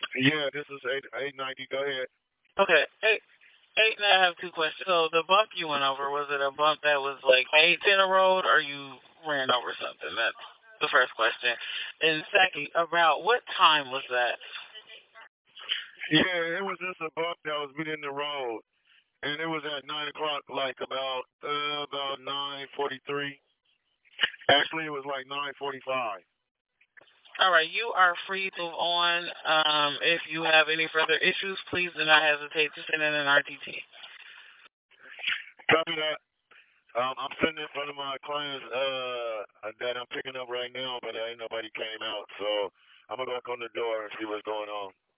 Yeah, this is 890. Go ahead. Okay, eight, and I have two questions. So the bump you went over, was it a bump that was like made in a road, or you ran over something? That's the first question. And second, about what time was that? Yeah, it was just a buck that was being in the road, and it was at 9 o'clock, like about 9:43. Actually, it was like 9:45. All right, you are free to move on. If you have any further issues, please do not hesitate to send in an RTT. Copy that. I'm sitting in front of my clients that I'm picking up right now, but ain't nobody came out, so I'm gonna go knock on the door and see what's going on.